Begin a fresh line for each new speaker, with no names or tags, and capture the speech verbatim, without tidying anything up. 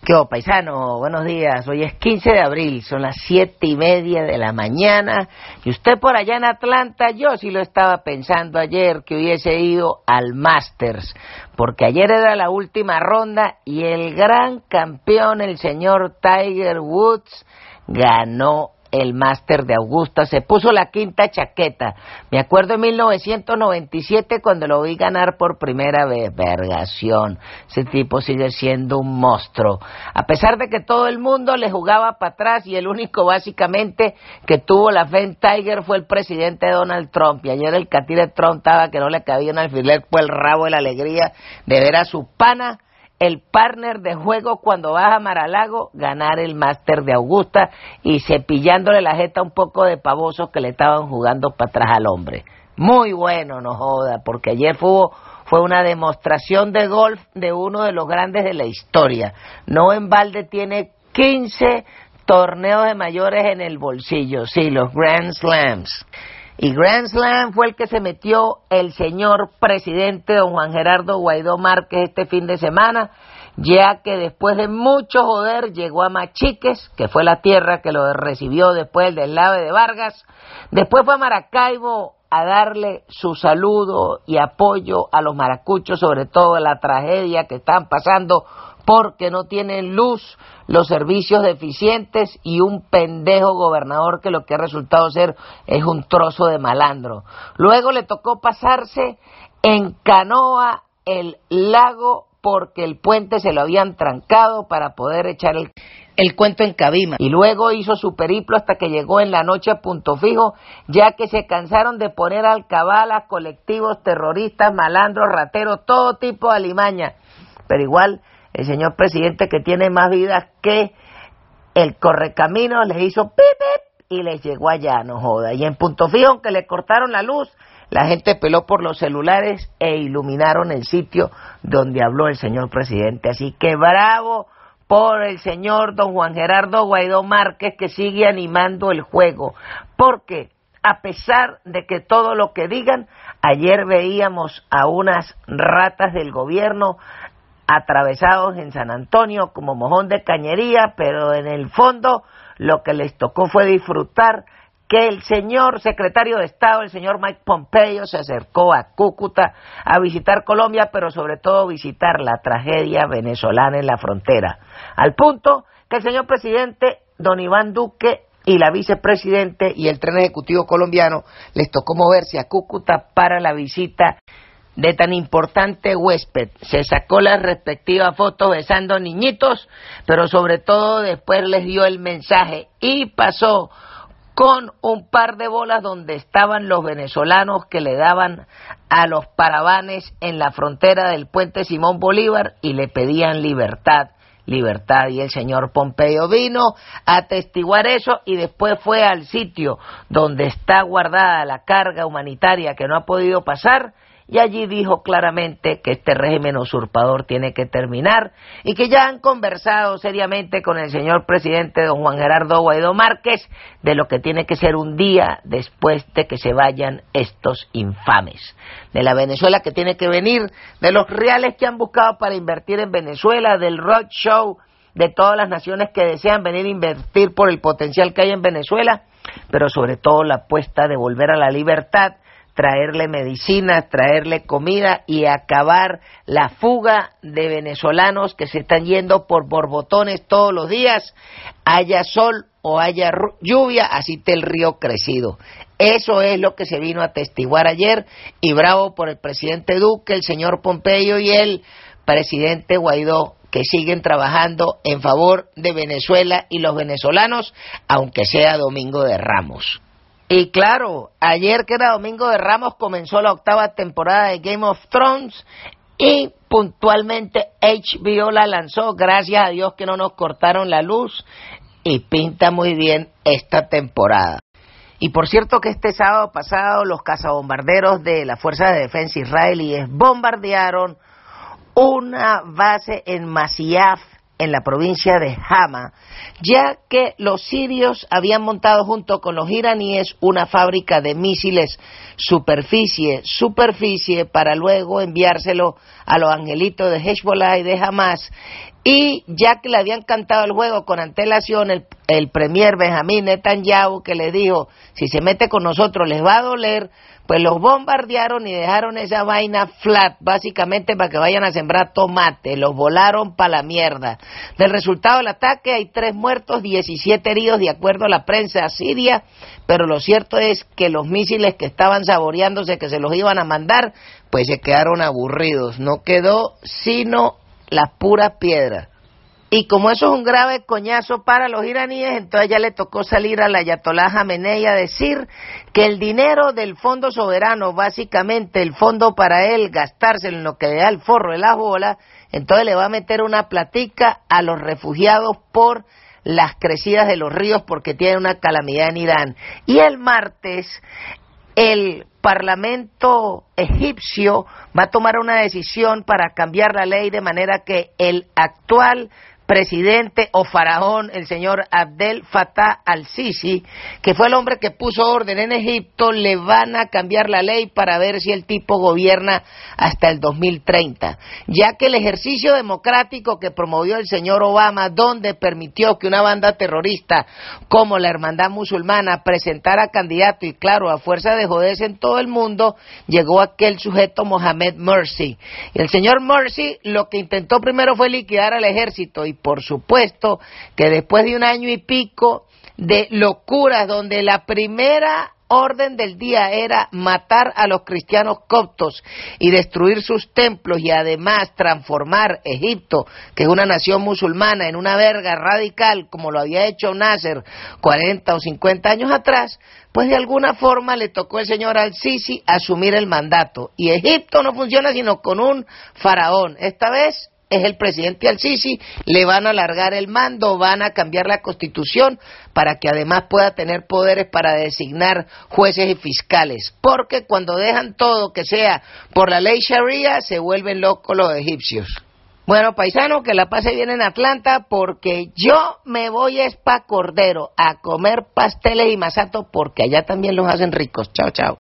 ¿Qué hubo, paisano? Buenos días. Hoy es quince de abril, son las siete y media de la mañana. Y usted por allá en Atlanta, yo sí lo estaba pensando ayer que hubiese ido al Masters, porque ayer era la última ronda y el gran campeón, el señor Tiger Woods, ganó el Máster de Augusta, se puso la quinta chaqueta. Me acuerdo en mil novecientos noventa y siete cuando lo vi ganar por primera vez. Vergación, ese tipo sigue siendo un monstruo. A pesar de que todo el mundo le jugaba para atrás y el único básicamente que tuvo la fe en Tiger fue el presidente Donald Trump. Y ayer el catire Trump estaba que no le cabía un alfiler por el rabo de la alegría de ver a su pana, el partner de juego cuando vas a Mar-a-Lago, ganar el Máster de Augusta y cepillándole la jeta un poco de pavosos que le estaban jugando para atrás al hombre. Muy bueno, no joda, porque ayer fue, fue una demostración de golf de uno de los grandes de la historia. No en balde tiene quince torneos de mayores en el bolsillo, sí, los Grand Slams. Y Grand Slam fue el que se metió el señor presidente don Juan Gerardo Guaidó Márquez este fin de semana, ya que después de mucho joder llegó a Machiques, que fue la tierra que lo recibió después del deslave de Vargas, después fue a Maracaibo a darle su saludo y apoyo a los maracuchos, sobre todo la tragedia que están pasando porque no tienen luz, los servicios deficientes y un pendejo gobernador que lo que ha resultado ser es un trozo de malandro. Luego le tocó pasarse en canoa el lago porque el puente se lo habían trancado para poder echar el, el cuento en Cabima. Y luego hizo su periplo hasta que llegó en la noche a Punto Fijo, ya que se cansaron de poner alcabalas, colectivos, terroristas, malandros, rateros, todo tipo de alimaña. Pero igual el señor presidente, que tiene más vidas que el correcaminos, les hizo pip, pip y les llegó allá, no joda. Y en Punto Fijo, aunque le cortaron la luz, la gente peló por los celulares e iluminaron el sitio donde habló el señor presidente. Así que bravo por el señor don Juan Gerardo Guaidó Márquez, que sigue animando el juego. Porque a pesar de que todo lo que digan, ayer veíamos a unas ratas del gobierno atravesados en San Antonio como mojón de cañería, pero en el fondo lo que les tocó fue disfrutar que el señor secretario de Estado, el señor Mike Pompeo, se acercó a Cúcuta a visitar Colombia, pero sobre todo visitar la tragedia venezolana en la frontera, al punto que el señor presidente don Iván Duque y la vicepresidente y el tren ejecutivo colombiano les tocó moverse a Cúcuta para la visita de tan importante huésped. Se sacó las respectivas fotos besando niñitos, pero sobre todo después les dio el mensaje y pasó con un par de bolas donde estaban los venezolanos que le daban a los paravanes en la frontera del puente Simón Bolívar y le pedían libertad, libertad. Y el señor Pompeo vino a atestiguar eso y después fue al sitio donde está guardada la carga humanitaria que no ha podido pasar, y allí dijo claramente que este régimen usurpador tiene que terminar y que ya han conversado seriamente con el señor presidente don Juan Gerardo Guaidó Márquez de lo que tiene que ser un día después de que se vayan estos infames. De la Venezuela que tiene que venir, de los reales que han buscado para invertir en Venezuela, del roadshow de todas las naciones que desean venir a invertir por el potencial que hay en Venezuela, pero sobre todo la apuesta de volver a la libertad, traerle medicinas, traerle comida y acabar la fuga de venezolanos que se están yendo por borbotones todos los días, haya sol o haya lluvia, así esté el río crecido. Eso es lo que se vino a atestiguar ayer, y bravo por el presidente Duque, el señor Pompeo y el presidente Guaidó, que siguen trabajando en favor de Venezuela y los venezolanos, aunque sea Domingo de Ramos. Y claro, ayer que era Domingo de Ramos comenzó la octava temporada de Game of Thrones y puntualmente H B O la lanzó, gracias a Dios que no nos cortaron la luz, y pinta muy bien esta temporada. Y por cierto que este sábado pasado los cazabombarderos de la Fuerza de Defensa israelíes bombardearon una base en Masyaf, en la provincia de Hama, ya que los sirios habían montado junto con los iraníes una fábrica de misiles superficie-superficie para luego enviárselo a los angelitos de Hezbollah y de Hamas, Y ya que le habían cantado el juego con antelación, el, el premier Benjamín Netanyahu, que le dijo, si se mete con nosotros les va a doler, pues los bombardearon y dejaron esa vaina flat, básicamente para que vayan a sembrar tomate, los volaron para la mierda. Del resultado del ataque hay tres muertos, diecisiete heridos de acuerdo a la prensa siria, pero lo cierto es que los misiles que estaban saboreándose que se los iban a mandar, pues se quedaron aburridos, no quedó sino las puras piedras. Y como eso es un grave coñazo para los iraníes, entonces ya le tocó salir a la Ayatollah Jamenei a decir que el dinero del fondo soberano, básicamente el fondo para él gastárselo en lo que le da el forro de las bolas, entonces le va a meter una platica a los refugiados por las crecidas de los ríos porque tiene una calamidad en Irán. Y el martes el Parlamento egipcio va a tomar una decisión para cambiar la ley de manera que el actual presidente o faraón, el señor Abdel Fattah al-Sisi, que fue el hombre que puso orden en Egipto, le van a cambiar la ley para ver si el tipo gobierna hasta el dos mil treinta, ya que el ejercicio democrático que promovió el señor Obama, donde permitió que una banda terrorista como la Hermandad Musulmana presentara candidato y claro, a fuerza de joderse en todo el mundo, llegó aquel sujeto Mohamed Morsi. Y el señor Morsi lo que intentó primero fue liquidar al ejército y por supuesto que después de un año y pico de locuras donde la primera orden del día era matar a los cristianos coptos y destruir sus templos y además transformar Egipto, que es una nación musulmana, en una verga radical como lo había hecho Nasser cuarenta o cincuenta años atrás, pues de alguna forma le tocó al señor al-Sisi asumir el mandato. Y Egipto no funciona sino con un faraón. Esta vez es el presidente al-Sisi, le van a alargar el mando, van a cambiar la constitución para que además pueda tener poderes para designar jueces y fiscales, porque cuando dejan todo que sea por la ley Sharia se vuelven locos los egipcios. Bueno, paisano, que la pase bien en Atlanta, porque yo me voy a Spa Cordero a comer pasteles y masato, porque allá también los hacen ricos. Chao, chao.